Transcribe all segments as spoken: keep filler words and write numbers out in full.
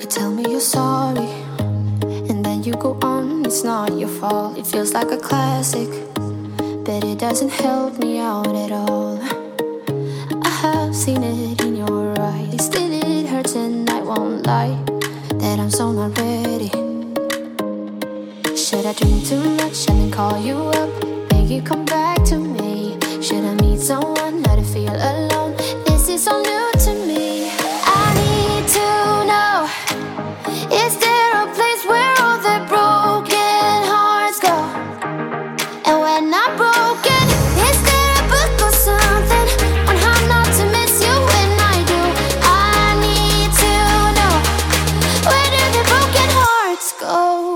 You tell me you're sorry, and then you go on, it's not your fault. It feels like a classic, but it doesn't help me out at all. I have seen it in your eyes, still it hurts and I won't lie that I'm so not ready. Should I drink too much and then call you up, make you come back to me? Should I meet someone not to feel alone? This is so new to me. I need to know, is there a place where all the broken hearts go? And when I'm broken, is there a book or something on how not to miss you when I do? I need to know, where do the broken hearts go?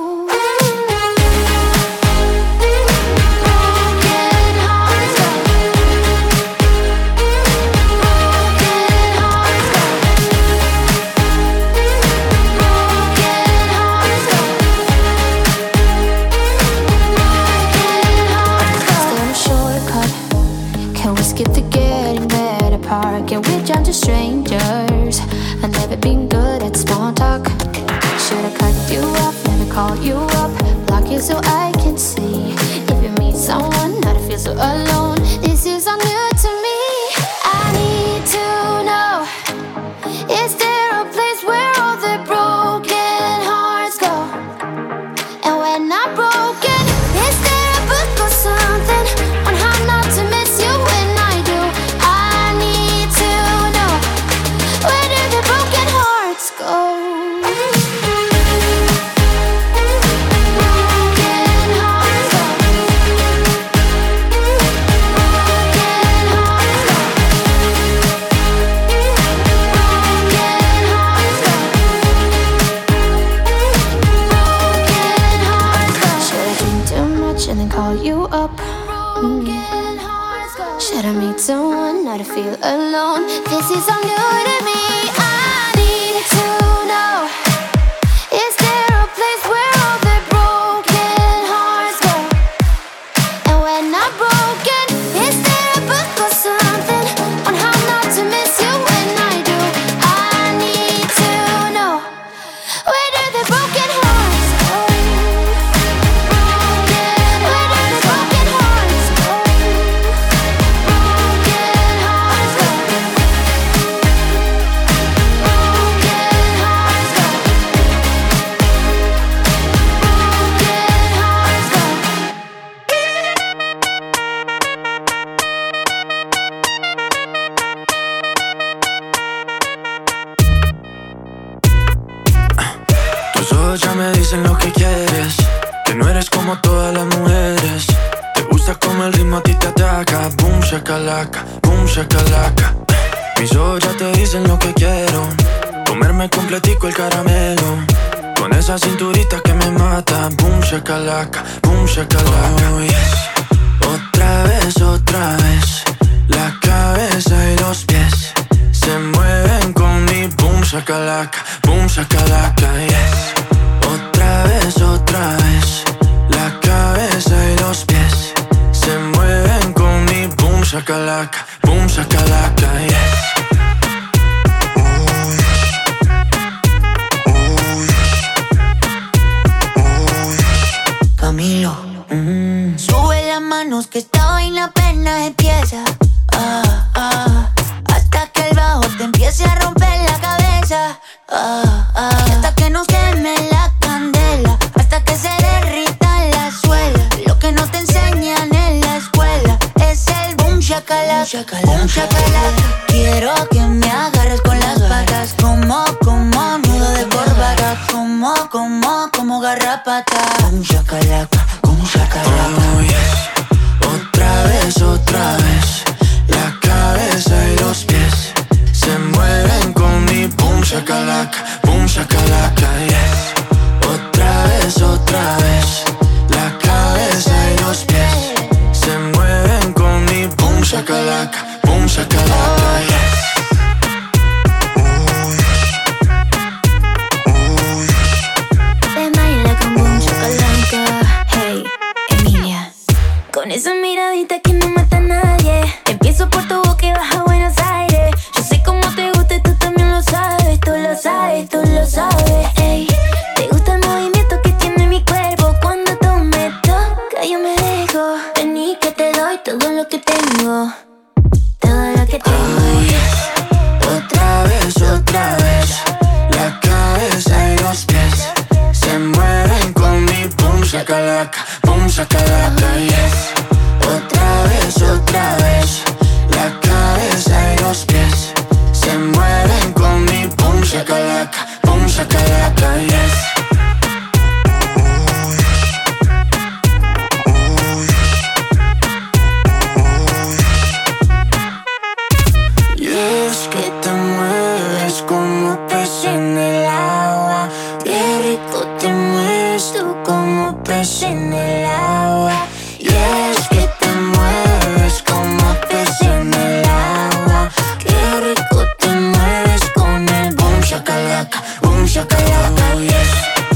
Can we jump to strangers? I've never been good at small talk. Should I cut you off, never call you up, block you so I can see? If you meet someone, not to feel so alone. This is all new to me. I need to know, is there a place where all the broken hearts go? And when I'm broken, is there a book or something on how not to miss you when I do? I need to know, where do the broken hearts go? And then call you up. Mm. Should I meet someone not to feel alone? This is all new to me. I need to know, is there a place where all the broken hearts go? And when I'm broken, is there a book or something on how not to miss you when I do? I need to know, where do the broken hearts go? Ya me dicen lo que quieres, que no eres como todas las mujeres. Te gusta como el ritmo a ti te ataca. Boom shakalaka, boom shakalaka. Mis ojos ya te dicen lo que quiero, comerme completico el caramelo, con esa cinturita que me mata. Boom shakalaka, boom shakalaka. Oh, yes. Otra vez, otra vez, la cabeza y los pies se mueven con mi boom shakalaka, boom shakalaka, yes. Otra vez, otra vez, la cabeza y los pies se mueven con mi boom shakalaka, boom shakalaka, yes. Oh yes, oh yes, oh yes. Camilo, mm. Sube las manos que esta vaina apenas empieza. Ah, ah, hasta que el bajo te empiece a romper la cabeza. Ah, ah, y hasta que nos queme la candela, hasta que se derrita la suela. Lo que no te enseñan en la escuela es el boom shakalaka, boom shakalaka. Quiero que me agarres con las patas, como, como nudo de corbata, como, como, como garrapata. Boom shakalaka, boom shakalaka. Oh yes. Otra vez, otra vez, la cabeza y los pies se mueven con mi boom shakalaka, boom shakalaka, yes. Otra vez, otra vez, la cabeza y los pies se mueven con mi boom shakalaka, boom shakalaka, yes. Oh yes, oh yes. Te baila con boom shakalaka. Hey, Emilia, con esa miradita que no mata a nadie. Empiezo por tu boca y baja a Buenos Aires. Yo sé cómo te gusta y tú también lo sabes. Tú lo sabes, tú lo sabes. shakalaka, boom shakalaka, yes. Otra vez, otra vez, la cabeza y los pies se mueven con mi boom shakalaka, boom shakalaka, yes. En el agua, y es que te mueves como pez en el agua. Qué rico te mueves con el boom shakalaka, boom shakalaka, yes.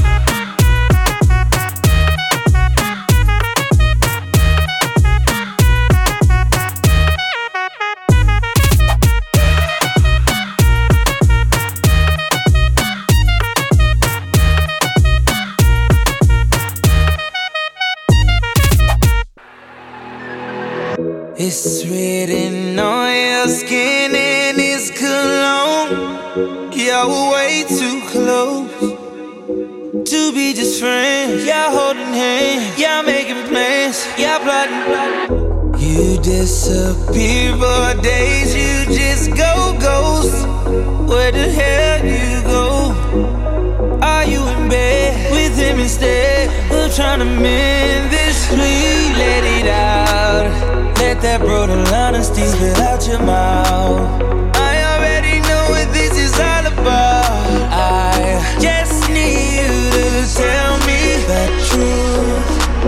It's written on your skin and it's cologne. You're way too close to be just friends. You're holding hands, you're making plans, you're plotting. You disappear for days, you just go ghost. Where the hell you go? Are you in bed with him instead of trying to mend this? Please let it out. Let that brutal honesty spill out your mouth. I already know what this is all about. I just need you to tell me the truth.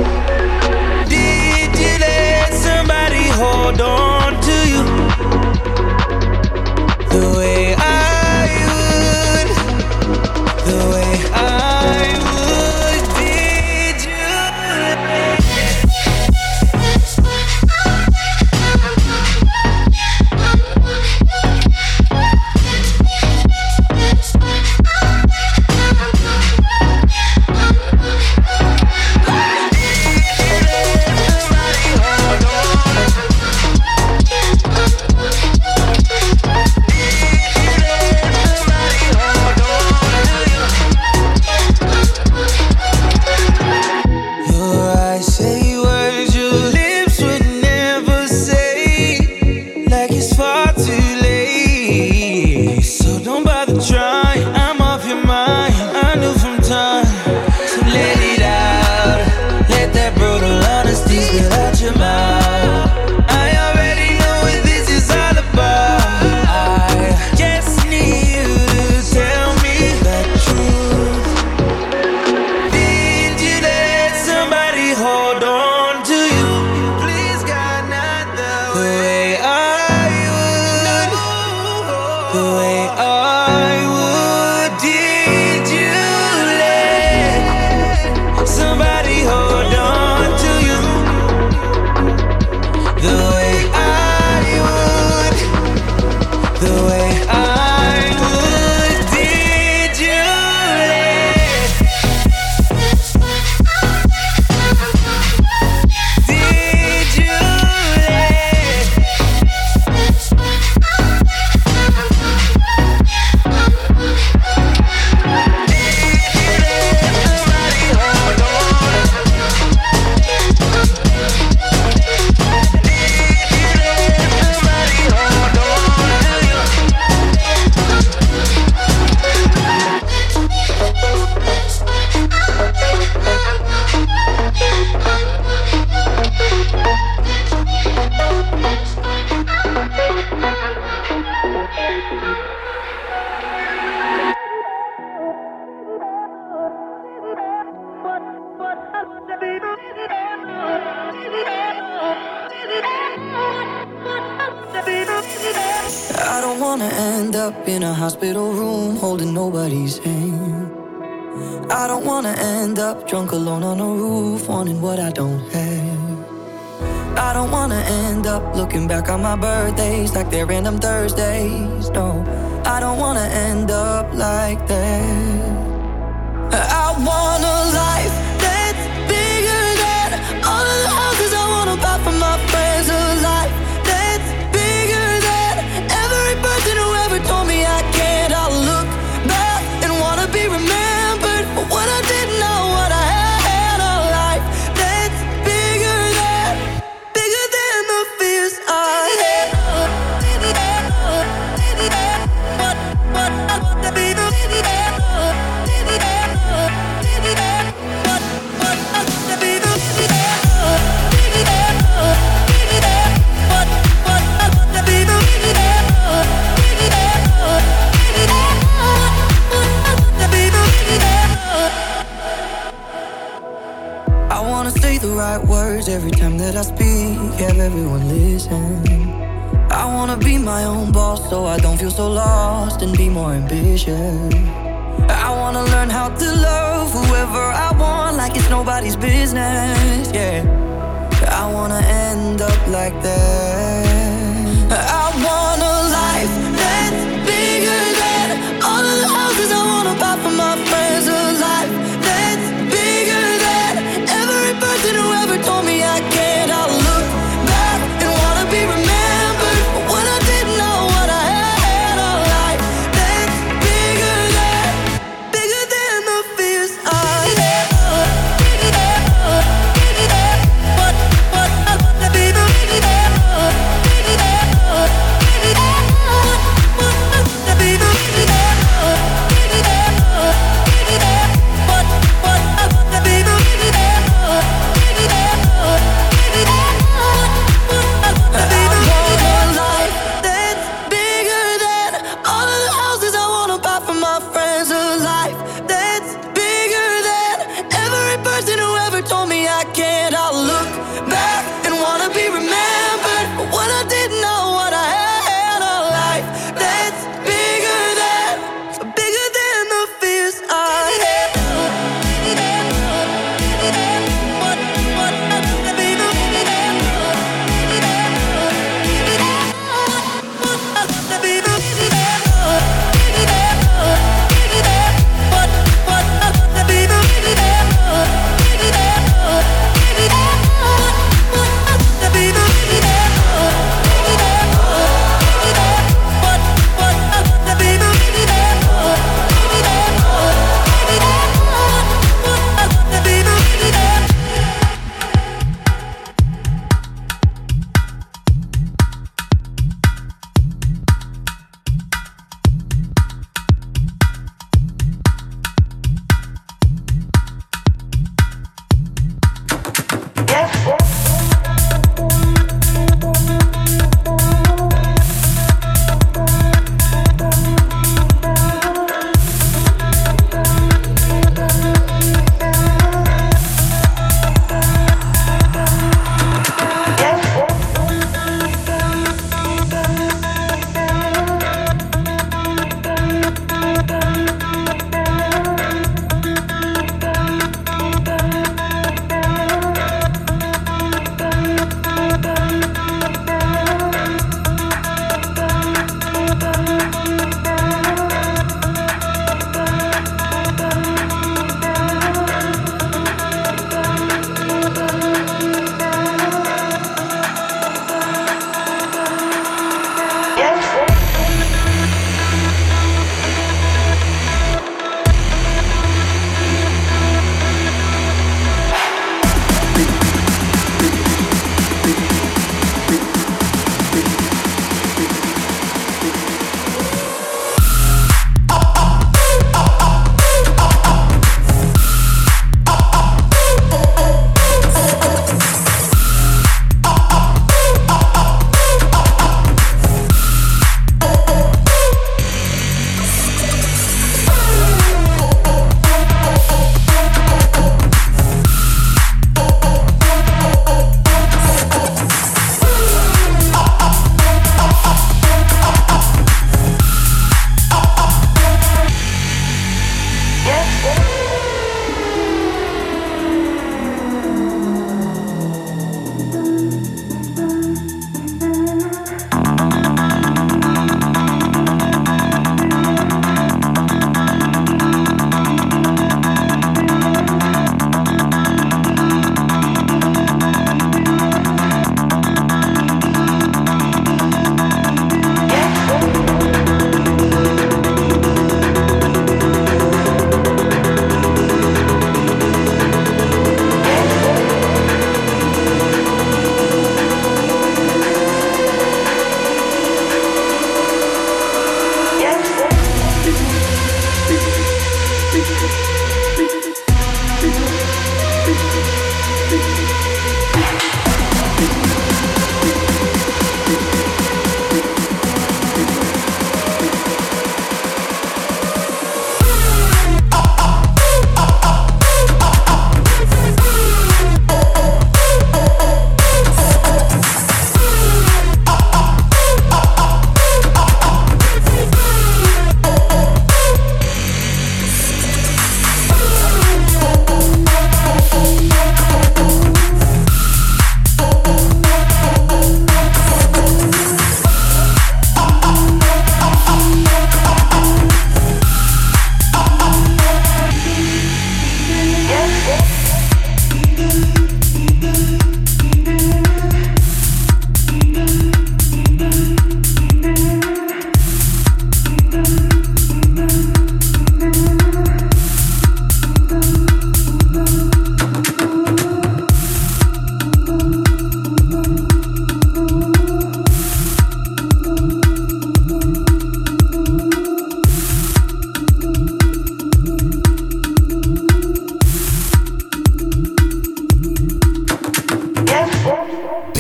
Did you let somebody hold on to you the way I would? The way I would. Did you? I don't wanna end up in a hospital room holding nobody's hand. I don't wanna end up drunk alone on a roof wanting what I don't have. I don't wanna end up looking back on my birthdays like they're random Thursdays. No, I don't wanna end up like that. I want a life that's bigger than all of the houses I wanna buy for my friends. A life that's bigger than every person who ever told me I can't. I'll look back and wanna be remembered for what I did, not what I had. A life be the right words every time that I speak. Have everyone listen. I wanna be my own boss so I don't feel so lost and be more ambitious. I wanna learn how to love whoever I want like it's nobody's business, yeah. I wanna end up like that. I want a life that's bigger than all of the houses I wanna buy for my friends. A life that's bigger than every person who ever told me I can't. I'll look back and wanna be remembered when I didn't know what I had. A life that's bigger than, bigger than the fears I had. What, what, I wanna be the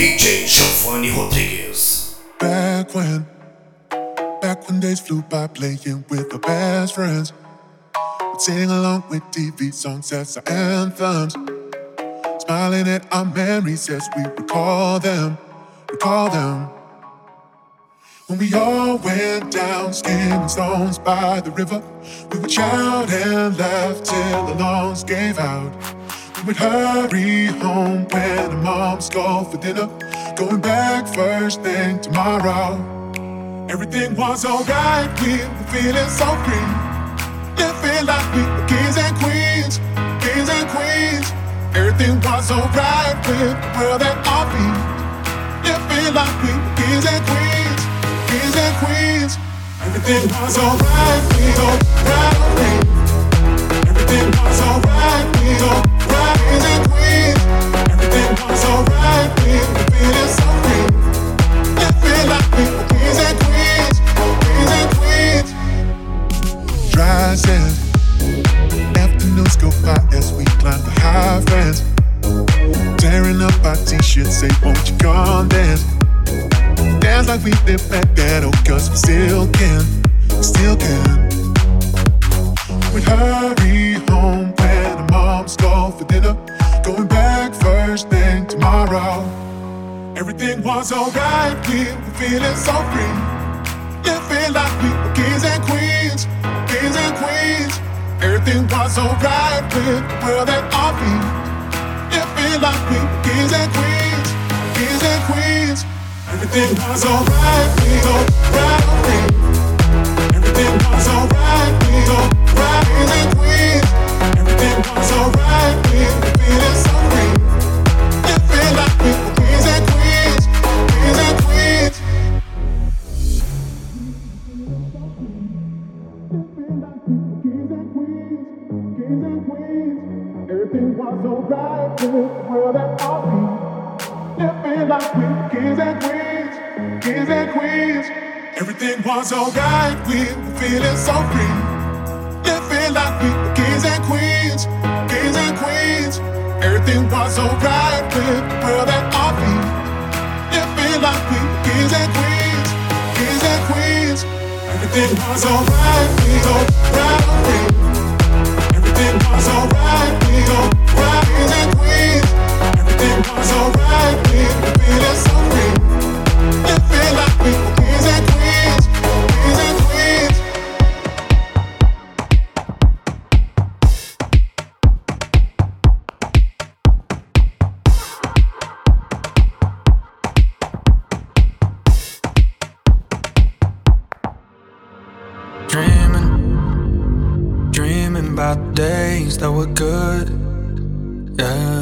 D J Giovanni Rodrigues. Back when, back when days flew by playing with our best friends. We'd sing along with T V songs as our anthems. Smiling at our memories as we recall them, recall them. When we all went down skimming stones by the river, we would shout and laugh till the lungs gave out. We would hurry home when our moms called for dinner, going back first thing tomorrow. Everything was alright, we were feeling so free. Living like we were kings and queens, kings and queens. Everything was alright with the world at our feet. Living like we were kings and queens, kings and queens. Everything was alright, we go right. Everything was alright, we go right. Kings and queens. Everything was alright, we were feeling so free. Living like we were kings and queens, kings and queens. Dry sand, afternoons go by as we climb the high fence. Tearing up our t-shirts, say won't you come dance? Dance like we did back then, oh cause we still can, we still can. We'd hurry home when our moms call for dinner, going back first thing tomorrow. Everything was alright, we were feeling so free. Living like we were kings and queens, kings and queens. Everything was alright with the world at our feet. Living like we were kings and queens, kings and queens. Everything was alright, we go right. Everything was alright, we go right. Kings and queens. Everything was alright, we were feeling so free. Living like we were kings and queens, kings and queens. Everything was alright with the world at our feet. Living like we were kings and queens, kings and queens. Everything was alright, we were feeling so free. Living like we were kings and queens, kings and queens. Everything was alright with the world at our feet. Living like we were kings and queens, kings and queens. Everything was alright, we go right. Everything was alright, we go right. Kings and queens. Everything was alright, we were feeling so free. Living like we were kings and queens, kings and queens. Dreaming, dreaming about the days that were good, yeah.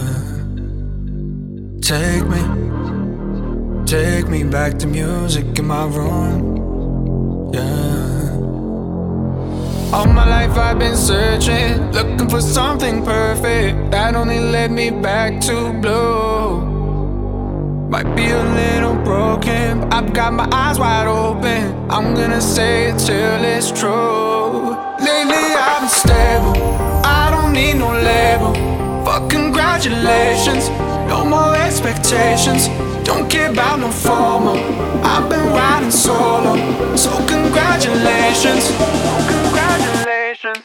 Take me, take me back to music in my room, yeah. All my life I've been searching, looking for something perfect that only led me back to blue. Might be a little broken, but I've got my eyes wide open. I'm gonna say it till it's true. Lately I've been stable, I don't need no label. Fuck congratulations, no more expectations. Don't care about no formal, I've been riding solo. So congratulations, oh congratulations.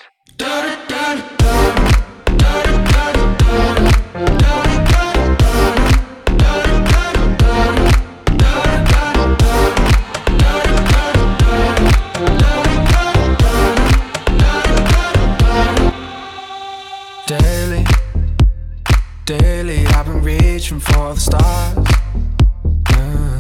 Daily, daily I've been reaching for the stars, yeah.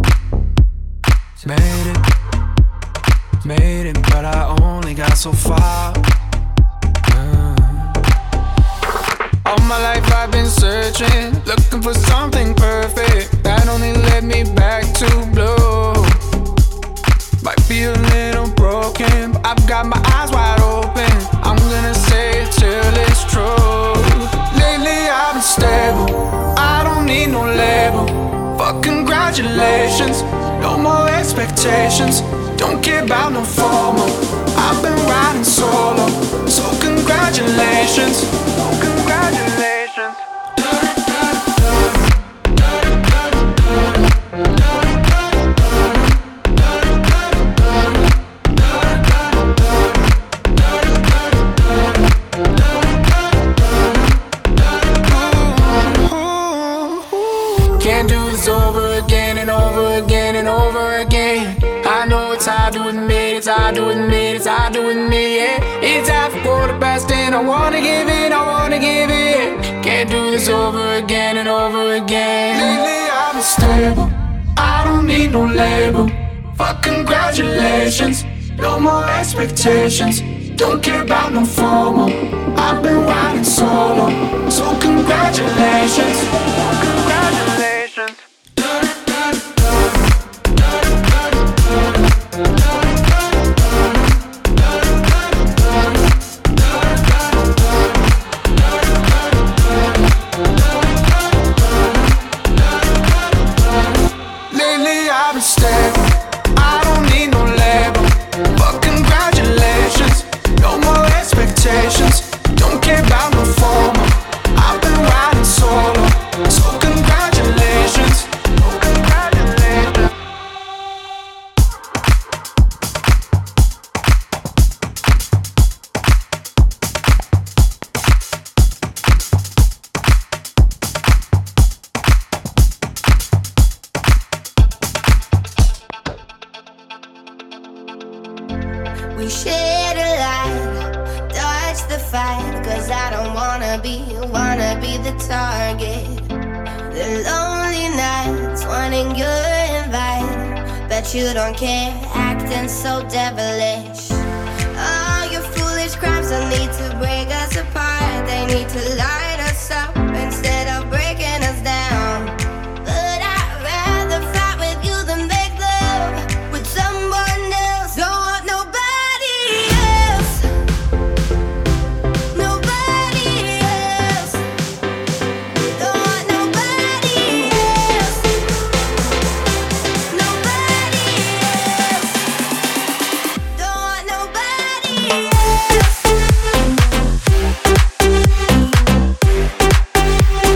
Made it, made it, but I only got so far, yeah. All my life I've been searching, looking for something perfect that only led me back to blue. Might be a little broken, but I've got my eyes wide open. I'm gonna say it till it's true. Lately I've been stable, I don't need no label. Fuck congratulations, no more expectations. Don't care about no formal, I've been riding solo. So congratulations, oh congratulations. Can't do this over again and over again and over again. I know it's hard doing me, it's hard doing me, it's hard doing me, yeah. It's half a quarter past ten, I wanna give in, I wanna give in. Can't do this over again and over again. Lately I'm unstable, I don't need no label. Fuck congratulations, no more expectations. Don't care about no FOMO, I've been riding solo. So congratulations, congratulations. Lately I've been stable, I don't need no label. But congratulations, no more expectations. Don't care about no FOMO, I've been riding solo. So congratulations, oh congratulations. We shared a line, dodged the fight, cause I don't wanna be, wanna be the target. The lonely nights, wanting your invite, but you don't care, acting so devilish. All your foolish crimes don't need to break us apart, they need to light us up instead of breaking us down. But I'd rather fight with you than make love with someone else. Don't want nobody else, nobody else. Don't want nobody else, nobody else. Don't want nobody else.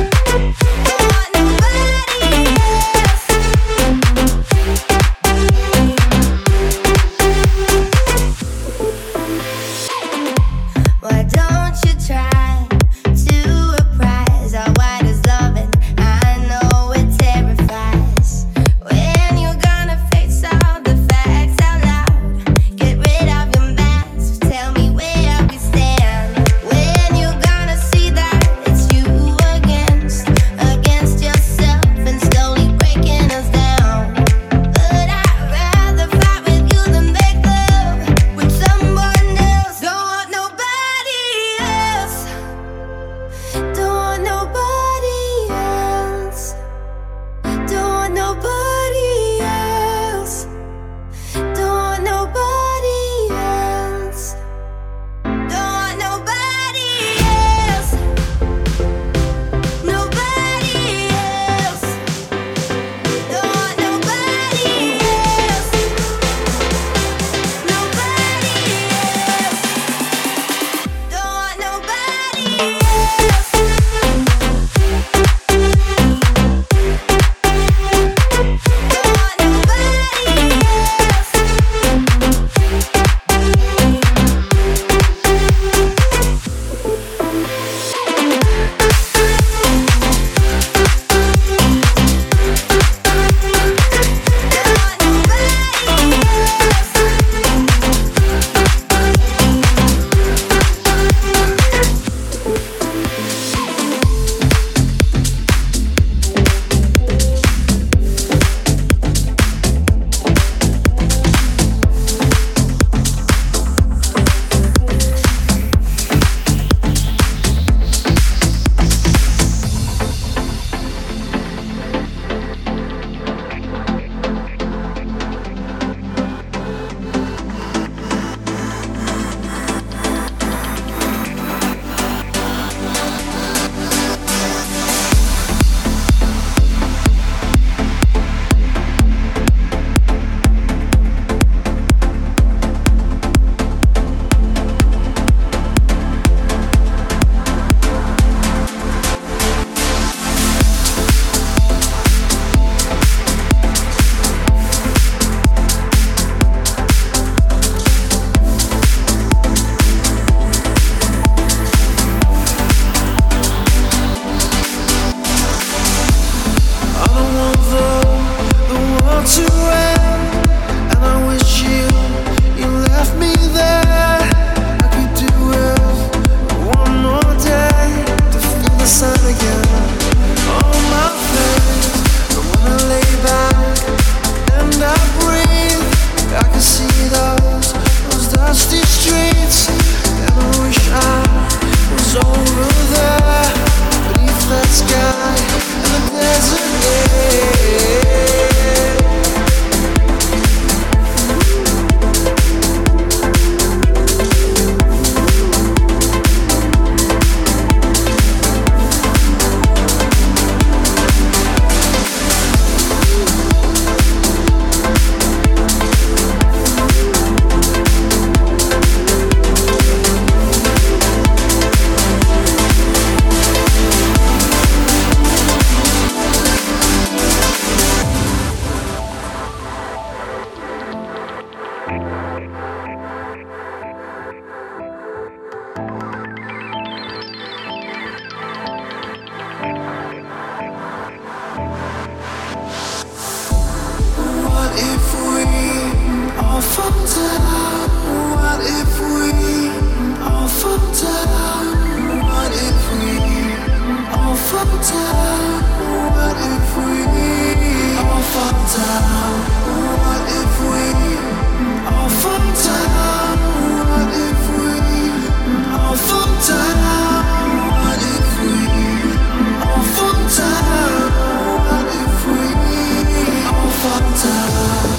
What if we all fall down? What if we all fall down? What if we all fall down? What if we all fall down? What if we all fall down? What if we all fall down? What if we all fall down?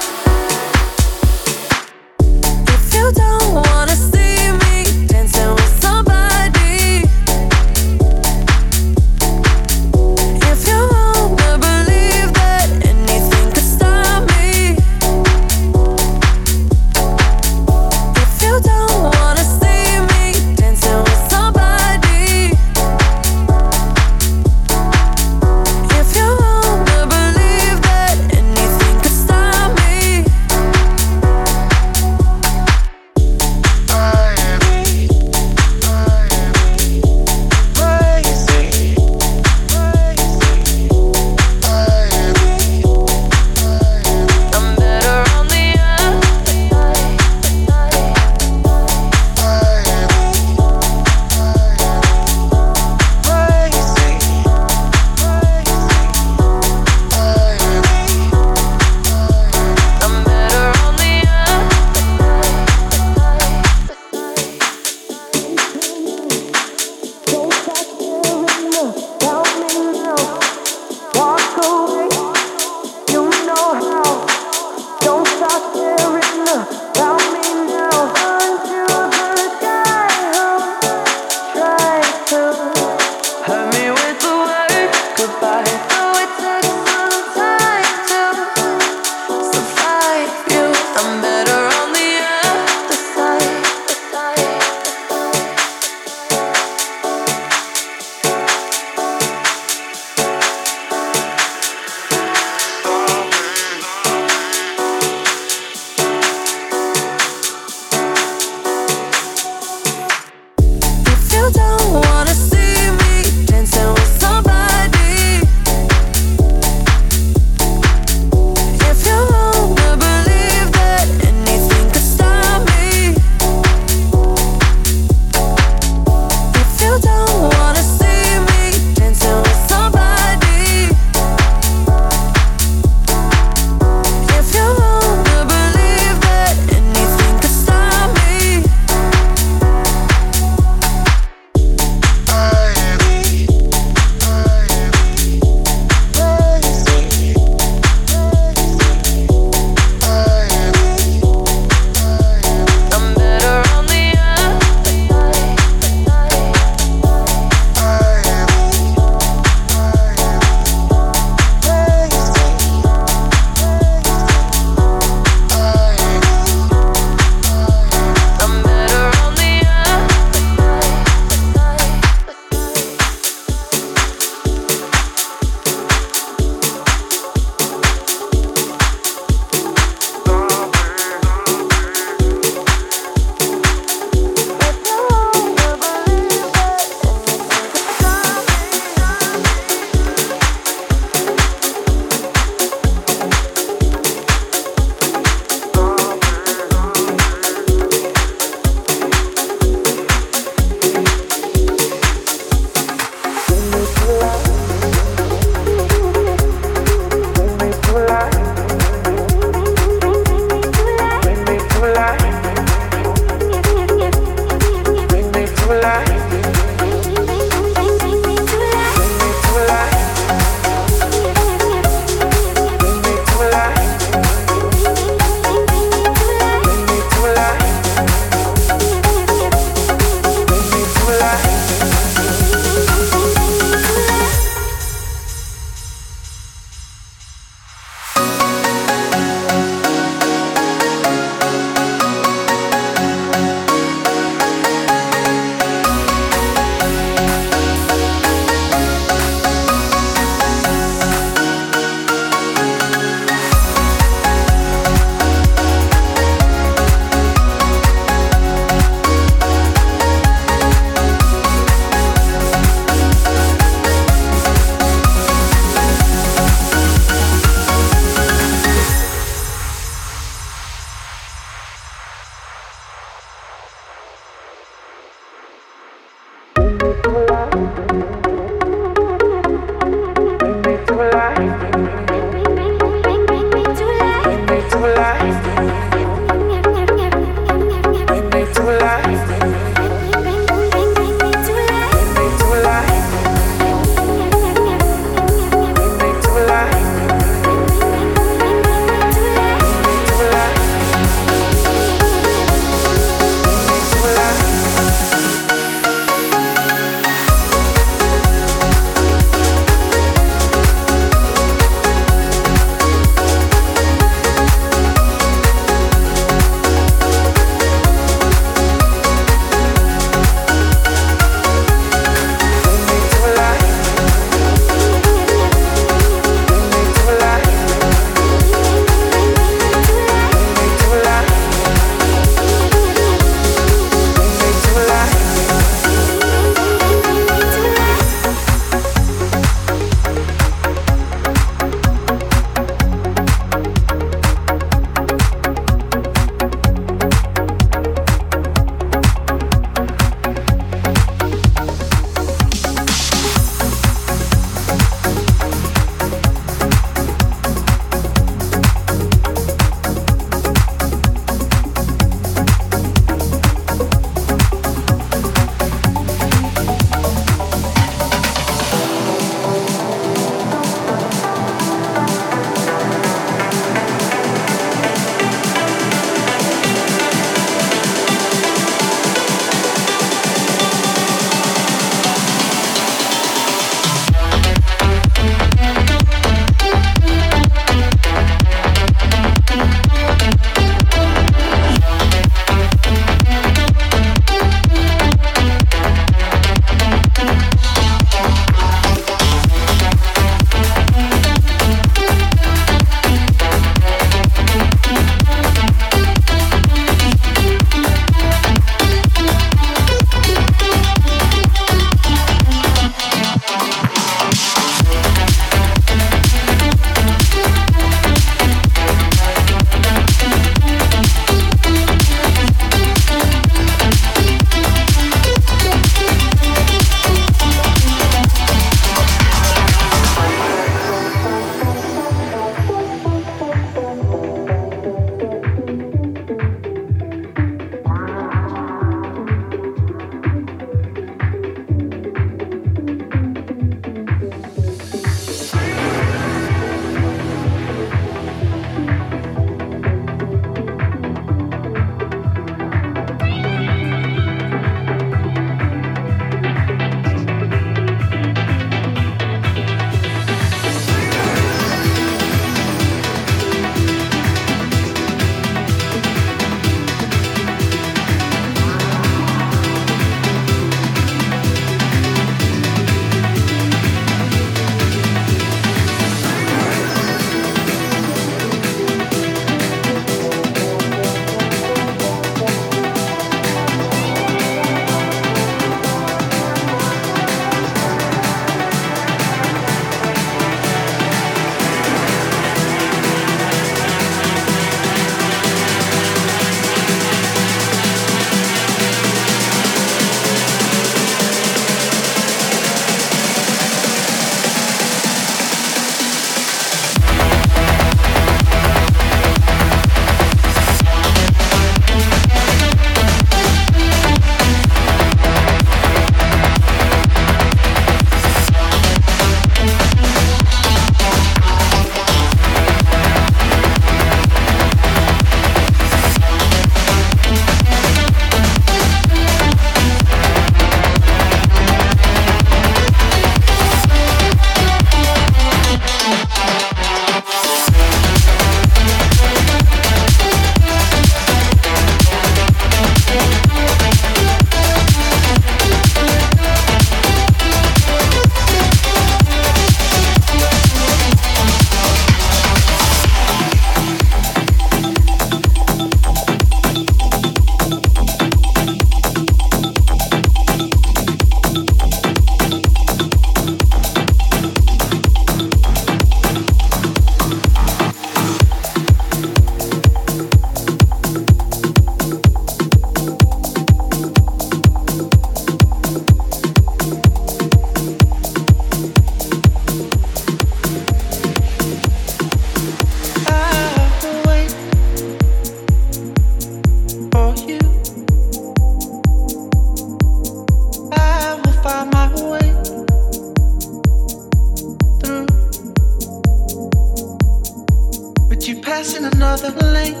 you passing another lane?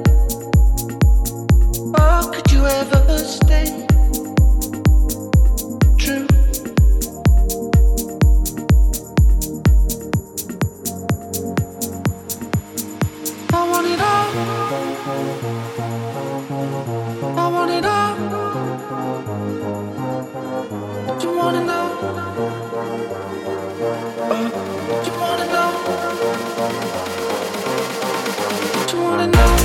Or could you ever stay true? I want it all. I want it all. Do you wanna know? Oh, do you wanna know? Do you wanna know?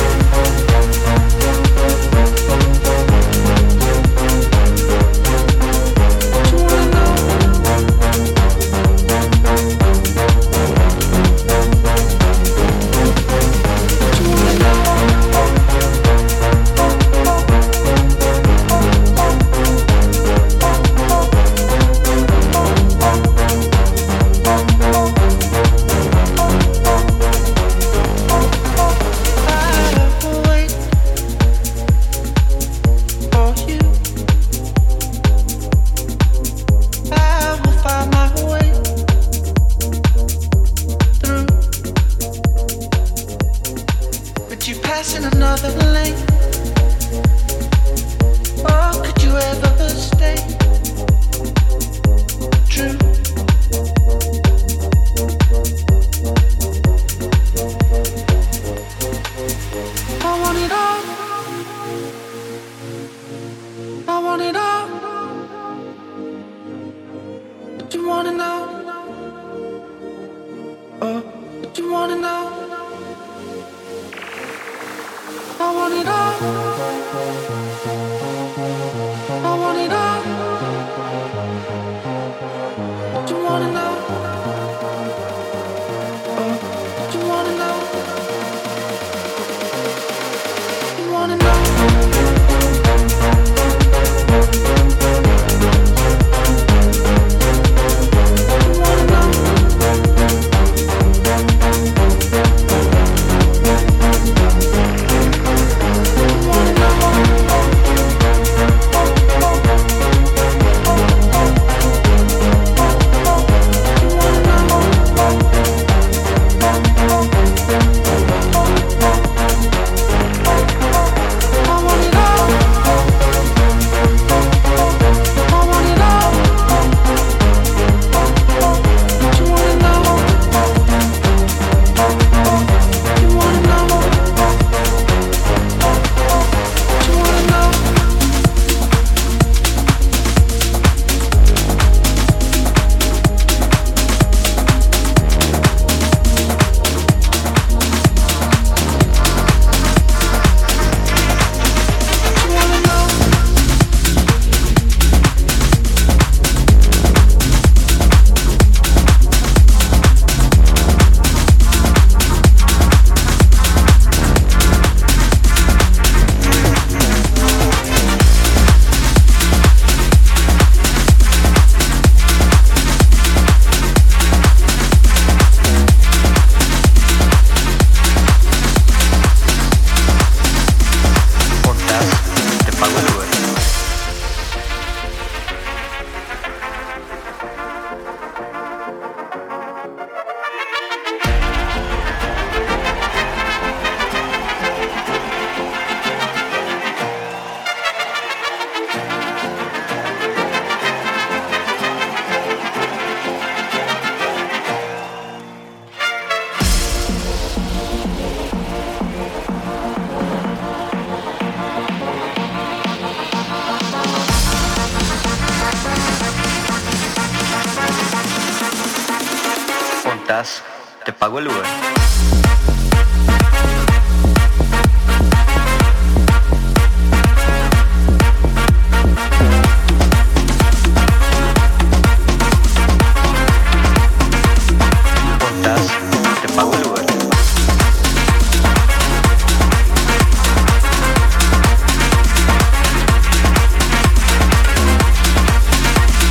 Te pago el Uber.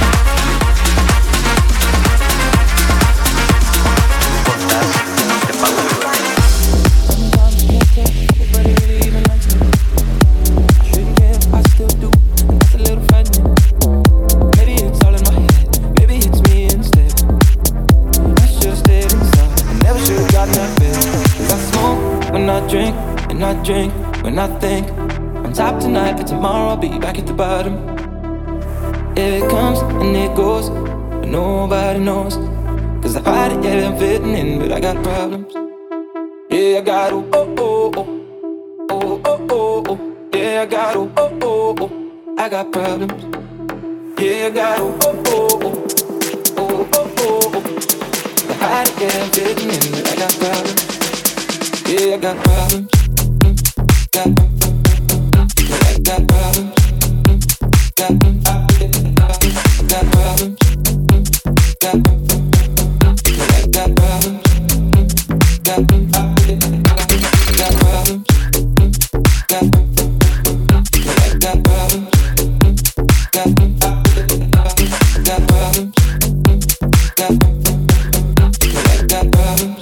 Te pago drink and I drink when I think on top tonight, but tomorrow I'll be back at the bottom. It comes and it goes, but nobody knows. Cause I fight it, yeah, I'm fitting in, but I got problems. Yeah, I got oh, oh, oh, oh, oh, oh, oh, oh. Yeah, I got oh, oh, oh, oh, I got problems. Yeah, I got oh, oh, oh, oh, oh, oh, oh, oh. I fight it, yeah, I'm fitting in, but I got problems. Yeah, I got problems. Got problems. I got problems. Got problems. Got problems. Got problems. Got problems. Got problems. Got problems. Got got problems. Got got problems. Got got problems.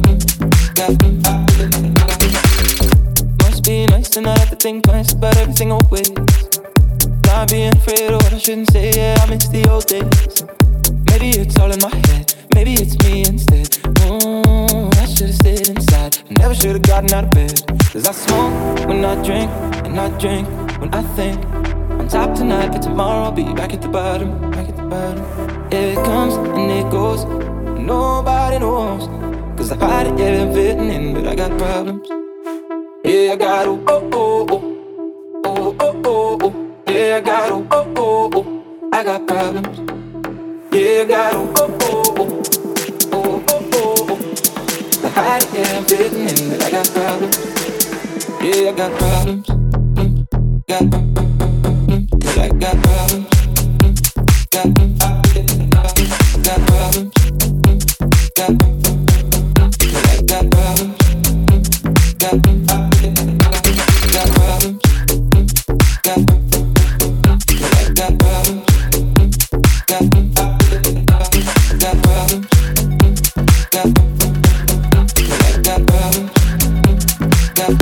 Must be nice to not have to think twice about everything always. Not being afraid of what I shouldn't say. Yeah, I miss the old days. Maybe it's all in my head. Maybe it's me instead. Mm, I should've stayed inside. I never should've gotten out of bed. Cause I smoke when I drink, and I drink when I think on top tonight, but tomorrow I'll be back at the bottom. Back at the bottom. It comes and it goes, and nobody knows. Cause I fight it, yeah, I'm fitting in, but I got problems. Yeah, I got oh, oh, oh, oh, oh, oh, oh, oh. Yeah, I got oh, oh, oh, oh, I got problems. Yeah, I got oh, oh, oh, oh, oh, oh, oh, oh. I fight it, yeah, I'm fitting in, but I got problems. Yeah, I got problems. Mm, got mm, but I got problems. Mm, got mm, got problems. Mm, got but I got problems. Mm, got mm, got problems. Mm, got but I got problems. Mm, got mm, got problems. Mm, got but I got problems. Mm, got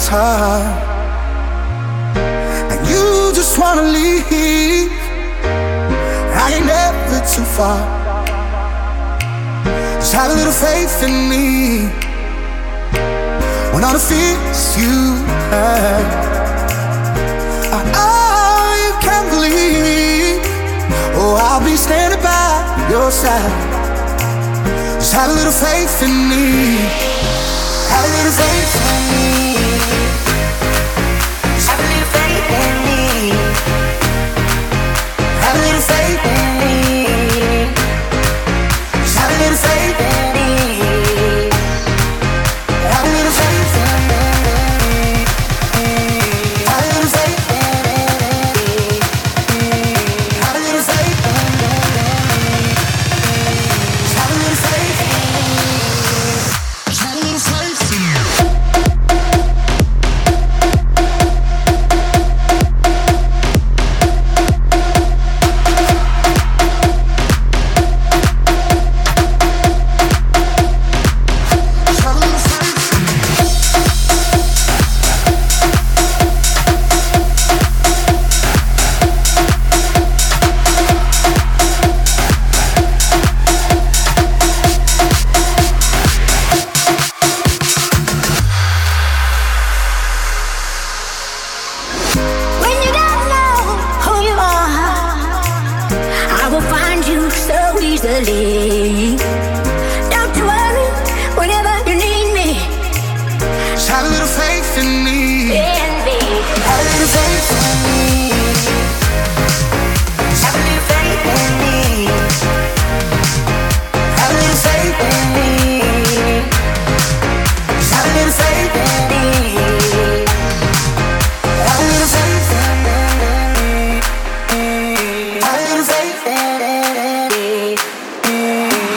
time, and you just wanna leave. I ain't never too far. Just have a little faith in me. When all the fears you had, oh, you can't believe. Oh, I'll be standing by your side. Just have a little faith in me. Have a little faith in me. Just have a little faith in me. Have a little faith in me. Just have a little faith in me. Have a little faith in me. Have a little faith in me. Have a little faith in me. Just have a little faith in me. Just have a little faith in me. When you don't know who you are, I will find you so easily. Don't you worry whenever you need me. Just have a little faith in me. In me. Have a little faith in me. Just have a little faith in me. Have a little faith in me. Just have a little faith in me. Have a little faith in me. Have a little faith in me.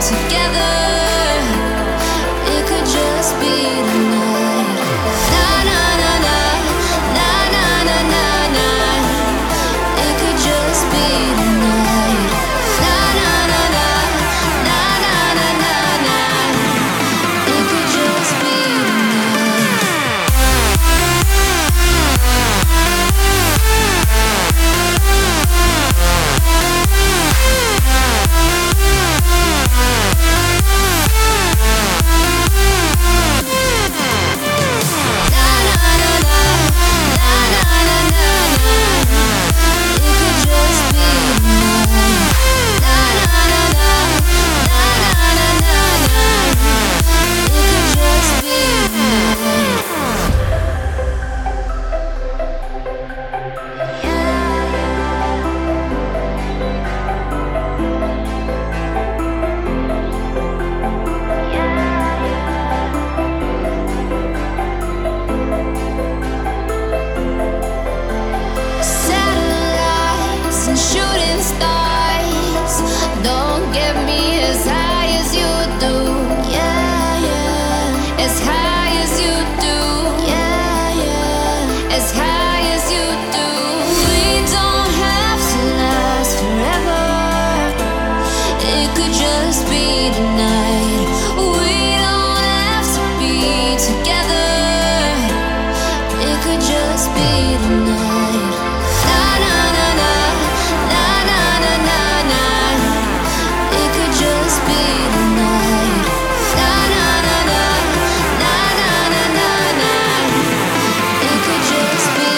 together. It could just be tonight. Na na na na, na na na na na. It could just be tonight. Na na na na, na na na na na. It could just be satellites and shooting stars don't get me as high as you do. Yeah, yeah. As high as you do. Yeah, yeah. As high as you do. We don't have to last forever. It could just be tonight. We don't have to be together. It could just be tonight. Na na na na, na na na na na. It could just be tonight. Na na na na, na na na na na. It could just be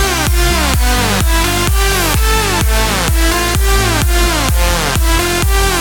tonight.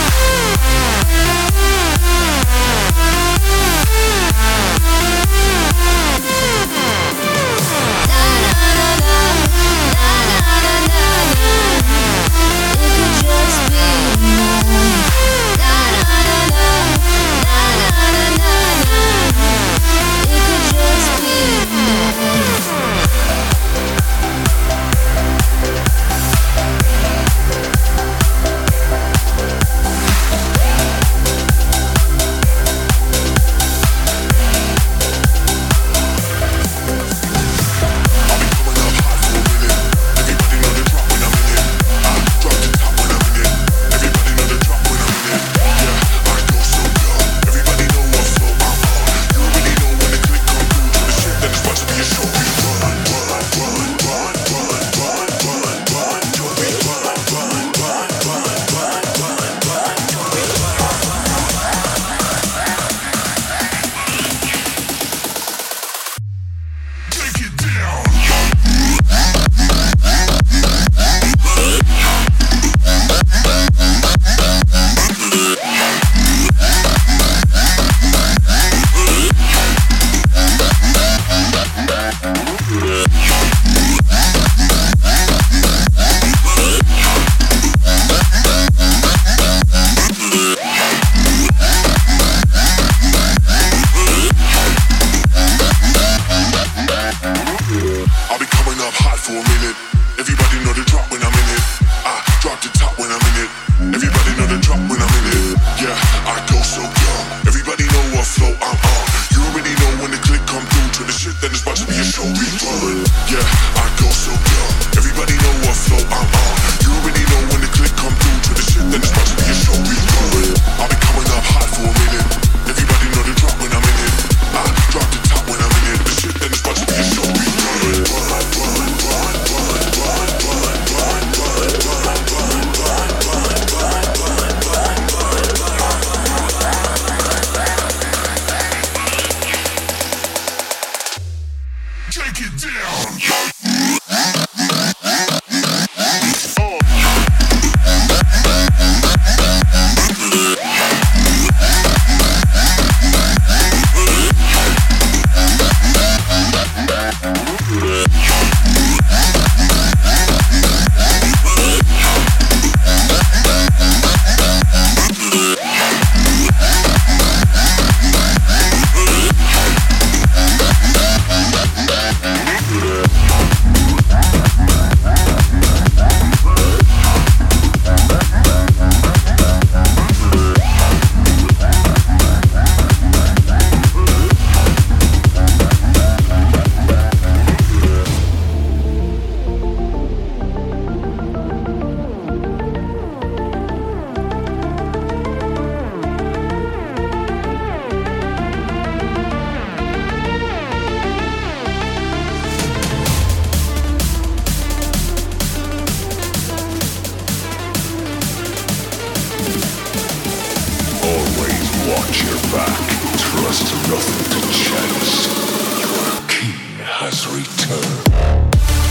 watch your back. Trust nothing to chance. Your king has returned.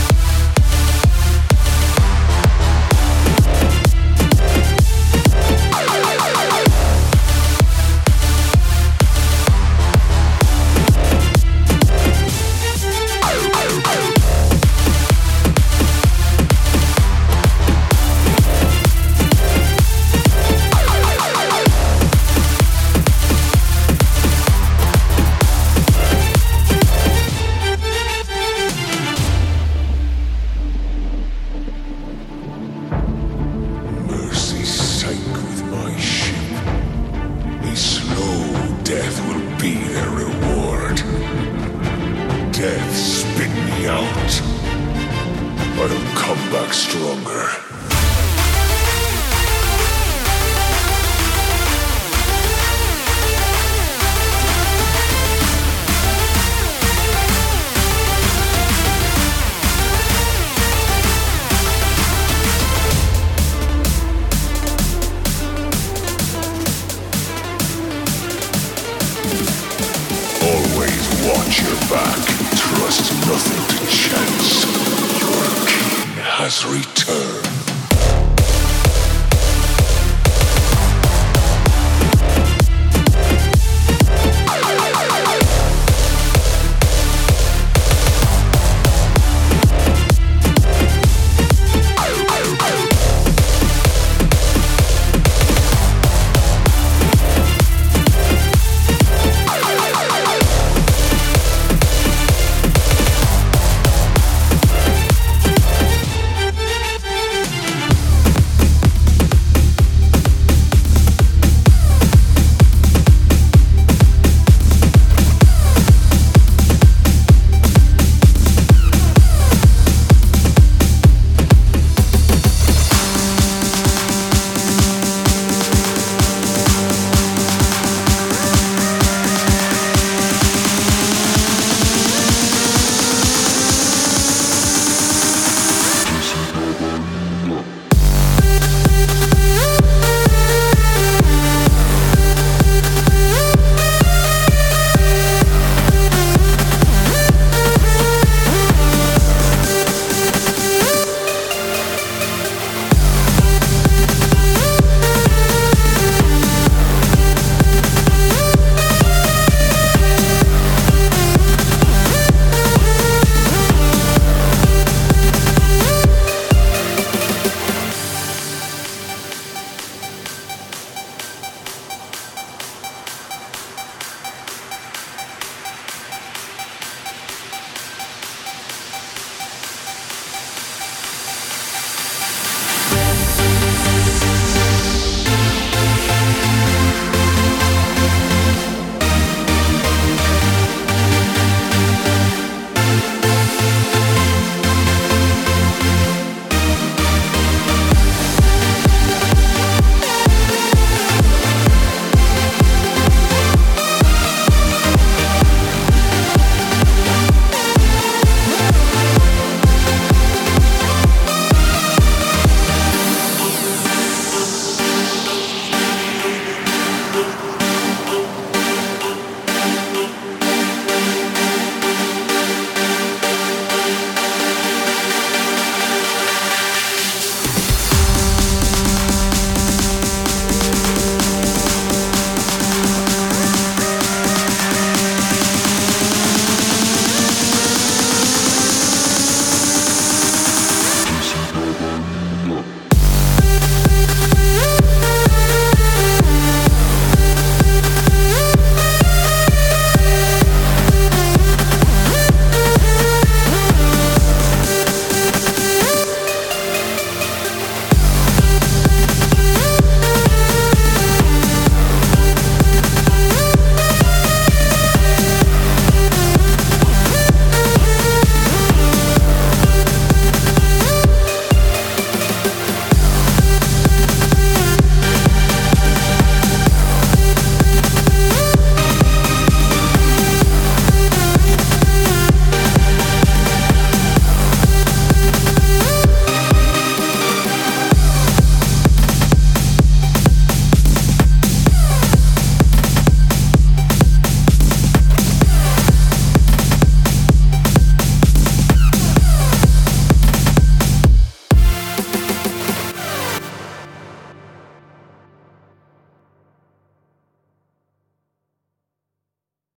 Watch your back. Trust nothing to chance. Your king has returned.